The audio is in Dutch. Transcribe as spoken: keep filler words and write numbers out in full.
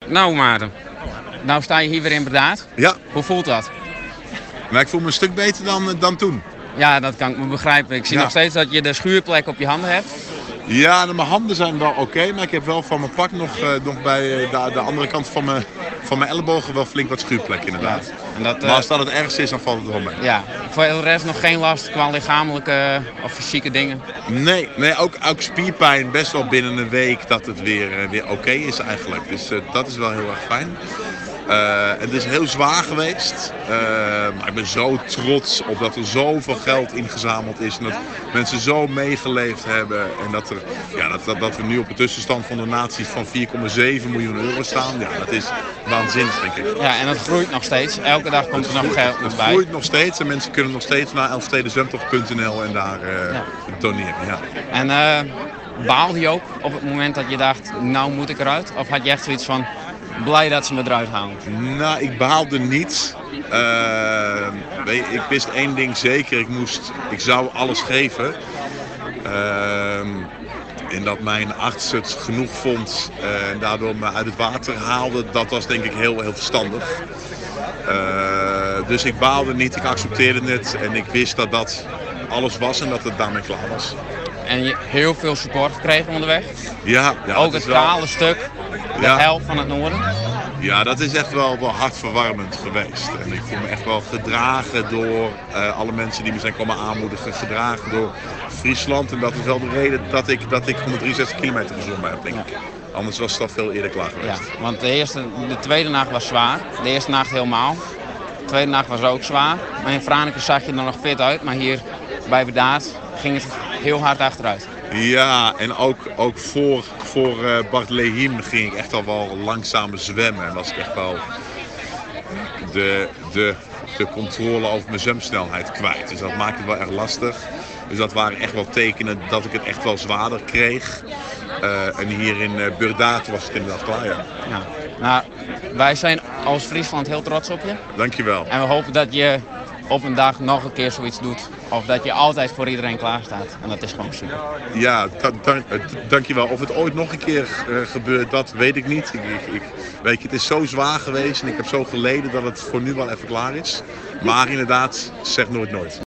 Nou Maarten, nou sta je hier weer in Brdaat. Ja, Hoe voelt dat? maar ik voel me een stuk beter dan, dan toen. Ja, dat kan ik me begrijpen. Ik zie Ja. nog steeds dat je de schuurplek op je handen hebt. Ja, mijn handen zijn wel oké, okay, maar ik heb wel van mijn pak nog, uh, nog bij uh, de, de andere kant van mijn, van mijn ellebogen wel flink wat schuurplek inderdaad. Ja. En dat, uh, maar als dat het ergste is, dan valt het wel mee. Ja, voor de rest nog geen last qua lichamelijke of fysieke dingen? Nee, nee ook, ook spierpijn best wel binnen een week dat het weer, uh, weer oké okay is eigenlijk. Dus uh, dat is wel heel erg fijn. Uh, het is heel zwaar geweest, uh, maar ik ben zo trots op dat er zoveel geld ingezameld is en dat mensen zo meegeleefd hebben en dat, er, ja, dat, dat, dat we nu op een tussenstand van donaties van vier komma zeven miljoen euro staan. Ja, dat is waanzinnig, denk ik. Ja, en dat groeit nog steeds. Elke dag komt er nog geld bij. Het groeit nog steeds en mensen kunnen nog steeds naar elfstedenzwemtocht punt n l en daar uh, ja. doneren. Ja. En uh, baalde je ook op het moment dat je dacht, nou moet ik eruit? Of had je echt zoiets van, blij dat ze me eruit halen? Nou, ik baalde niet. Uh, ik wist één ding zeker, ik, moest, ik zou alles geven. Uh, en dat mijn arts het genoeg vond uh, en daardoor me uit het water haalde, dat was denk ik heel, heel verstandig. Uh, dus ik baalde niet, ik accepteerde het en ik wist dat dat alles was en dat het daarmee klaar was. En je heel veel support gekregen onderweg? Ja. ja ook het kale wel... stuk, de ja. helft van het noorden? Ja, dat is echt wel, wel hartverwarmend geweest. En ik voel me echt wel gedragen door uh, alle mensen die me zijn komen aanmoedigen. Gedragen door Friesland. En dat is wel de reden dat ik, dat ik honderddrieënzestig kilometer gezwommen heb, denk ik. Anders was het al veel eerder klaar geweest. Ja, want de, eerste, de tweede nacht was zwaar. De eerste nacht helemaal. De tweede nacht was ook zwaar. Maar in Franeker zag je er nog fit uit. Maar hier bij Brdaat ging het heel hard achteruit. Ja, en ook, ook voor, voor uh, Bart Lehiem ging ik echt al wel langzamer zwemmen. En was ik echt wel de, de, de controle over mijn zwemsnelheid kwijt. Dus dat maakte het wel erg lastig. Dus dat waren echt wel tekenen dat ik het echt wel zwaarder kreeg. Uh, en hier in uh, Brdaat was het inderdaad klaar, ja. ja. Nou, wij zijn als Friesland heel trots op je. Dankjewel. En we hopen dat je op een dag nog een keer zoiets doet. Of dat je altijd voor iedereen klaar staat. En dat is gewoon super. Ja, dank, dankjewel. Of het ooit nog een keer uh, gebeurt, dat weet ik niet. Ik, ik, ik, weet je, het is zo zwaar geweest en ik heb zo geleden dat het voor nu wel even klaar is. Maar inderdaad, zeg nooit nooit.